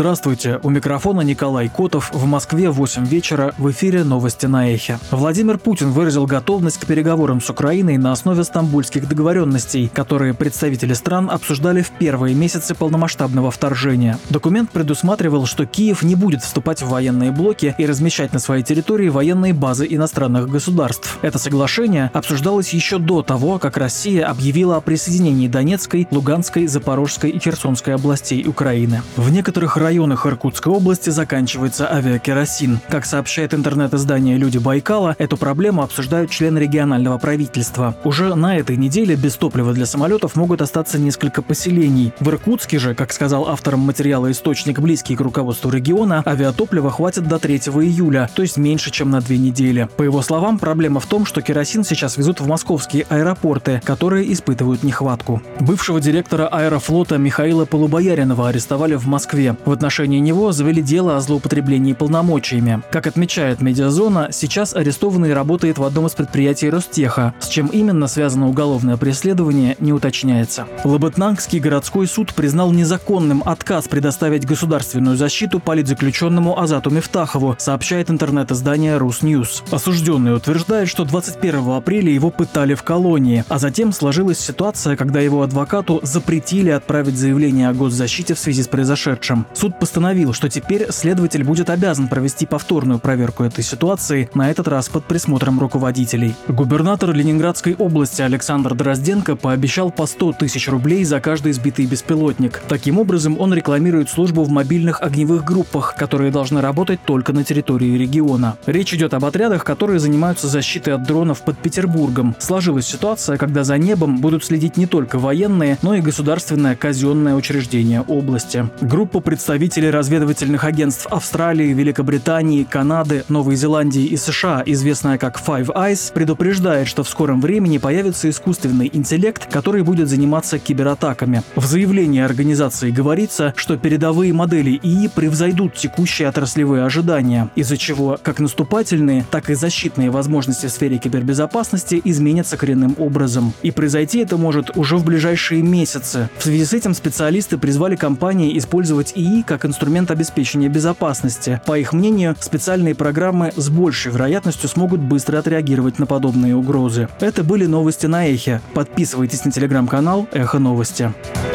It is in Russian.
Здравствуйте, у микрофона Николай Котов. В Москве 8 вечера, в эфире новости на Эхе. Владимир Путин выразил готовность к переговорам с Украиной на основе стамбульских договоренностей, которые представители стран обсуждали в первые месяцы полномасштабного вторжения. Документ предусматривал, что Киев не будет вступать в военные блоки и размещать на своей территории военные базы иностранных государств. Это соглашение обсуждалось еще до того, как Россия объявила о присоединении Донецкой, Луганской, Запорожской и Херсонской областей Украины. В некоторых районах Иркутской области заканчивается авиакеросин. Как сообщает интернет-издание «Люди Байкала», эту проблему обсуждают члены регионального правительства. Уже на этой неделе без топлива для самолетов могут остаться несколько поселений. В Иркутске же, как сказал авторам материала источник, близкий к руководству региона, авиатоплива хватит до 3 июля, то есть меньше, чем на 2 недели. По его словам, проблема в том, что керосин сейчас везут в московские аэропорты, которые испытывают нехватку. Бывшего директора Аэрофлота Михаила Полубояринова арестовали в Москве. В отношении него завели дело о злоупотреблении полномочиями. Как отмечает Медиазона, сейчас арестованный работает в одном из предприятий Ростеха. С чем именно связано уголовное преследование, не уточняется. Лабытнангский городской суд признал незаконным отказ предоставить государственную защиту политзаключенному Азату Мифтахову, сообщает интернет-издание «Русньюз». Осужденный утверждает, что 21 апреля его пытали в колонии, а затем сложилась ситуация, когда его адвокату запретили отправить заявление о госзащите в связи с произошедшим. Суд постановил, что теперь следователь будет обязан провести повторную проверку этой ситуации, на этот раз под присмотром руководителей. Губернатор Ленинградской области Александр Дрозденко пообещал по 100 тысяч рублей за каждый сбитый беспилотник. Таким образом, он рекламирует службу в мобильных огневых группах, которые должны работать только на территории региона. Речь идет об отрядах, которые занимаются защитой от дронов под Петербургом. Сложилась ситуация, когда за небом будут следить не только военные, но и государственное казенное учреждение области. Группа представителей разведывательных агентств Австралии, Великобритании, Канады, Новой Зеландии и США, известная как Five Eyes, предупреждает, что в скором времени появится искусственный интеллект, который будет заниматься кибератаками. В заявлении организации говорится, что передовые модели ИИ превзойдут текущие отраслевые ожидания, из-за чего как наступательные, так и защитные возможности в сфере кибербезопасности изменятся коренным образом. И произойти это может уже в ближайшие месяцы. В связи с этим специалисты призвали компании использовать ИИ как инструмент обеспечения безопасности. По их мнению, специальные программы с большей вероятностью смогут быстро отреагировать на подобные угрозы. Это были новости на Эхе. Подписывайтесь на телеграм-канал Эхо Новости.